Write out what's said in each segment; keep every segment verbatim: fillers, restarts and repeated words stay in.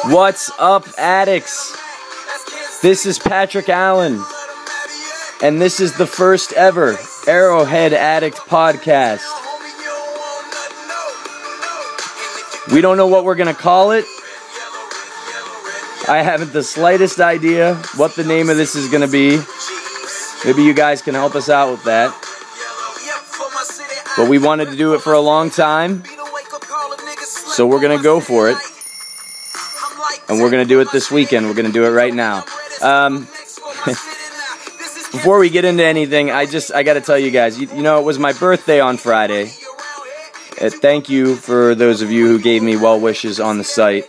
What's up, addicts? This is Patrick Allen, and this is the first ever Arrowhead Addict podcast. We don't know what we're going to call it. I haven't the slightest idea what the name of this is going to be. Maybe you guys can help us out with that. But we wanted to do it for a long time, so we're going to go for it. And we're going to do it this weekend. We're going to do it right now. Um, before we get into anything, I just, I got to tell you guys, you, you know, it was my birthday on Friday. Uh, thank you for those of you who gave me well wishes on the site.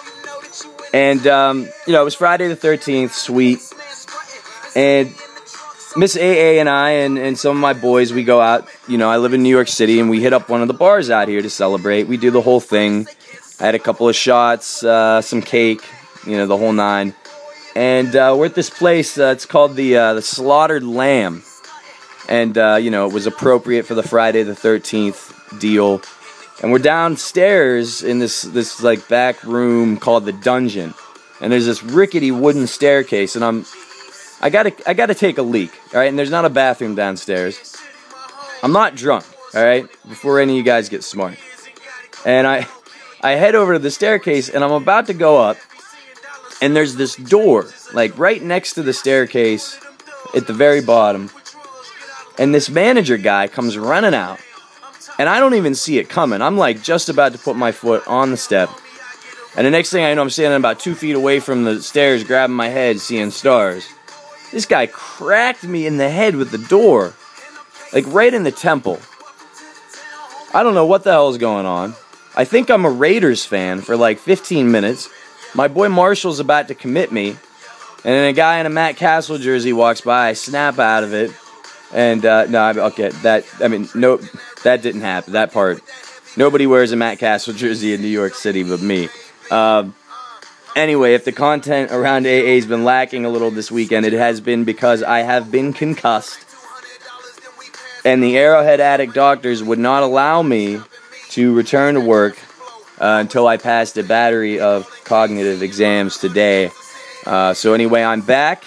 And, um, you know, it was Friday the thirteenth, sweet. And Miss A A and I and, and some of my boys, we go out. You know, I live in New York City, and we hit up one of the bars out here to celebrate. We do the whole thing. I had a couple of shots, uh, some cake, you know, the whole nine. And uh, we're at this place, uh, it's called the uh, the Slaughtered Lamb. And, uh, you know, it was appropriate for the Friday the thirteenth deal. And we're downstairs in this, this like, back room called the Dungeon. And there's this rickety wooden staircase, and I'm, I gotta, I gotta take a leak, all right? And there's not a bathroom downstairs. I'm not drunk, all right? Before any of you guys get smart. And I... I head over to the staircase, and I'm about to go up, and there's this door, like, right next to the staircase at the very bottom, and this manager guy comes running out, and I don't even see it coming. I'm, like, just about to put my foot on the step, and the next thing I know, I'm standing about two feet away from the stairs, grabbing my head, seeing stars. This guy cracked me in the head with the door, like, right in the temple. I don't know what the hell is going on. I think I'm a Raiders fan for like fifteen minutes. My boy Marshall's about to commit me. And then a guy in a Matt Castle jersey walks by. I snap out of it. And, uh, no, I, okay, that, I mean, no, that didn't happen. That part. Nobody wears a Matt Castle jersey in New York City but me. Um, anyway, if the content around A A's been lacking a little this weekend, it has been because I have been concussed. And the Arrowhead Addict doctors would not allow me to return to work uh, until I passed a battery of cognitive exams today. Uh, so anyway, I'm back,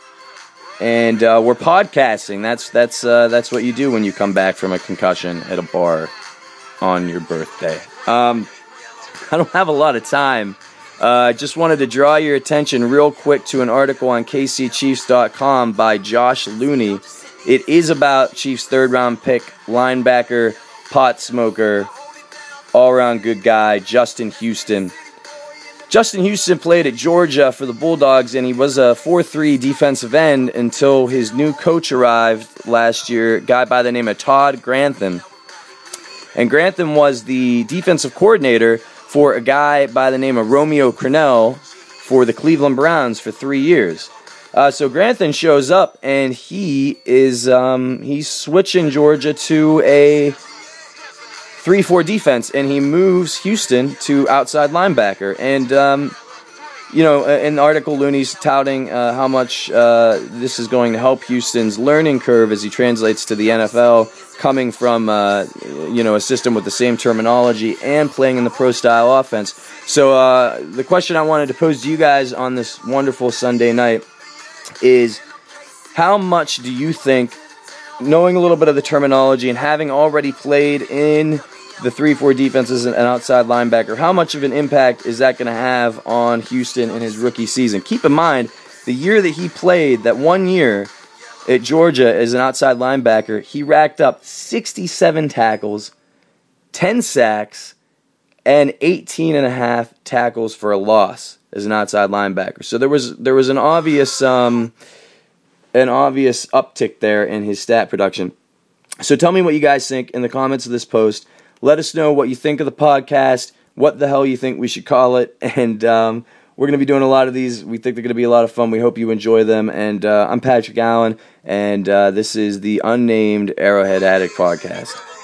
and uh, we're podcasting. That's that's uh, that's what you do when you come back from a concussion at a bar on your birthday. Um, I don't have a lot of time. I uh, just wanted to draw your attention real quick to an article on K C Chiefs dot com by Josh Looney. It is about Chiefs' third-round pick, linebacker, pot smoker, all-around good guy, Justin Houston. Justin Houston played at Georgia for the Bulldogs, and he was a four three defensive end until his new coach arrived last year, a guy by the name of Todd Grantham. And Grantham was the defensive coordinator for a guy by the name of Romeo Crennel for the Cleveland Browns for three years. Uh, so Grantham shows up, and he is um, he's switching Georgia to a three four defense, and he moves Houston to outside linebacker. And, um, you know, in the article, Looney's touting uh, how much uh, this is going to help Houston's learning curve as he translates to the N F L, coming from, uh, you know, a system with the same terminology and playing in the pro-style offense. So uh, the question I wanted to pose to you guys on this wonderful Sunday night is, how much do you think, knowing a little bit of the terminology and having already played in the three four defense as an outside linebacker, how much of an impact is that going to have on Houston in his rookie season? Keep in mind, the year that he played, that one year at Georgia as an outside linebacker, he racked up sixty-seven tackles, ten sacks, and eighteen and a half tackles for a loss as an outside linebacker. So there was there was an obvious um, an obvious uptick there in his stat production. So tell me what you guys think in the comments of this post. Let us know what you think of the podcast, what the hell you think we should call it, and um, we're going to be doing a lot of these. We think they're going to be a lot of fun. We hope you enjoy them, and uh, I'm Patrick Allen, and uh, this is the Unnamed Arrowhead Addict Podcast.